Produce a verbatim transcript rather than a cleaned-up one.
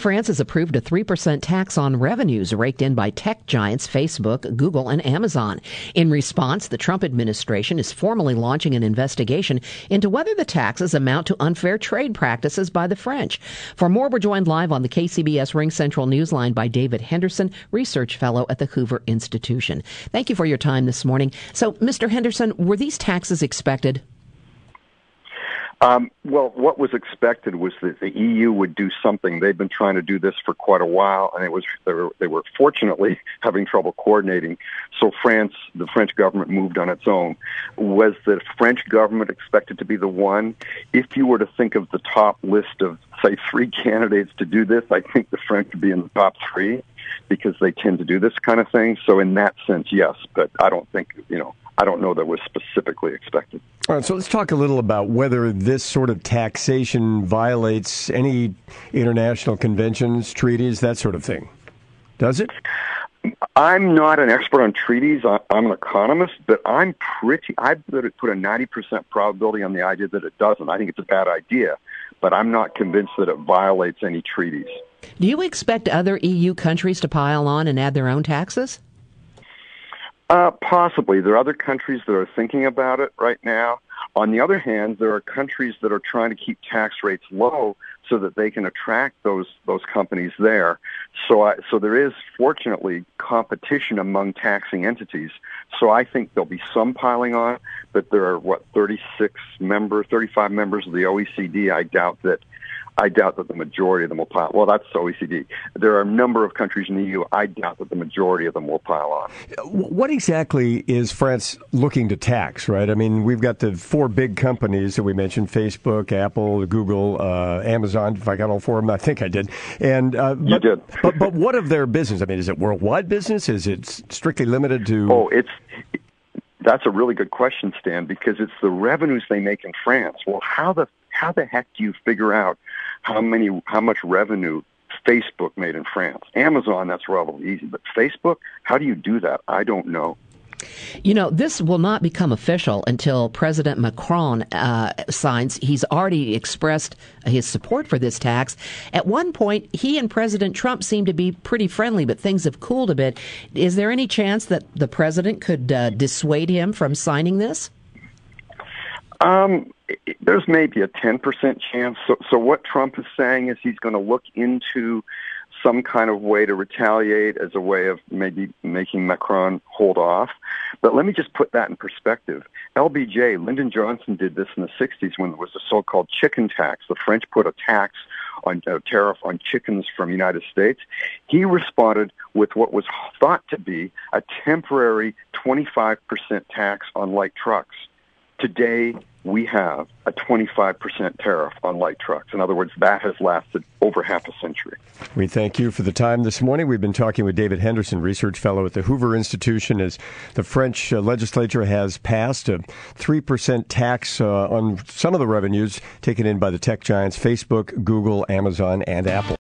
France has approved a three percent tax on revenues raked in by tech giants Facebook, Google, and Amazon. In response, the Trump administration is formally launching an investigation into whether the taxes amount to unfair trade practices by the French. For more, we're joined live on the K C B S Ring Central Newsline by David Henderson, research fellow at the Hoover Institution. Thank you for your time this morning. So, Mister Henderson, were these taxes expected? Um, well, what was expected was that the E U would do something. They've been trying to do this for quite a while, and it was they were, they were fortunately having trouble coordinating. So France, the French government moved on its own. Was the French government expected to be the one? If you were to think of the top list of, say, three candidates to do this, I think the French would be in the top three because they tend to do this kind of thing. So in that sense, yes, but I don't think, you know, I don't know that was specifically expected. All right, so let's talk a little about whether this sort of taxation violates any international conventions, treaties, that sort of thing. Does it? I'm not an expert on treaties. I'm an economist, but I'm pretty, I put a ninety percent probability on the idea that it doesn't. I think it's a bad idea, but I'm not convinced that it violates any treaties. Do you expect other E U countries to pile on and add their own taxes? Uh, possibly. There are other countries that are thinking about it right now. On the other hand, there are countries that are trying to keep tax rates low so that they can attract those those companies there. So, I, so there is, fortunately, competition among taxing entities. So I think there'll be some piling on, but there are, what, thirty-six members, thirty-five members of the O E C D. I doubt that I doubt that the majority of them will pile. Well, that's O E C D. There are a number of countries in the E U. I doubt that the majority of them will pile on. What exactly is France looking to tax, right? I mean, we've got the four big companies that we mentioned, Facebook, Apple, Google, uh, Amazon, if I got all four of them. I think I did. And uh, You but, did. but, but what of their business? I mean, is it worldwide business? Is it strictly limited to... Oh, it's... That's a really good question, Stan, because it's the revenues they make in France. Well, how the how the heck do you figure out how many how much revenue Facebook made in France? Amazon, that's relatively easy, but Facebook, how do you do that? I don't know. You know, this will not become official until President Macron uh, signs. He's already expressed his support for this tax. At one point, he and President Trump seemed to be pretty friendly, but things have cooled a bit. Is there any chance that the president could uh, dissuade him from signing this? Um, there's maybe a ten percent chance. So, so what Trump is saying is he's going to look into some kind of way to retaliate as a way of maybe making Macron hold off. But let me just put that in perspective. L B J, Lyndon Johnson, did this in the sixties when there was the so-called chicken tax. The French put a tax on a tariff on chickens from the United States. He responded with what was thought to be a temporary twenty-five percent tax on light trucks. Today, we have a twenty-five percent tariff on light trucks. In other words, that has lasted over half a century. We thank you for the time this morning. We've been talking with David Henderson, research fellow at the Hoover Institution, as the French uh, legislature has passed a three percent tax uh, on some of the revenues taken in by the tech giants Facebook, Google, Amazon, and Apple.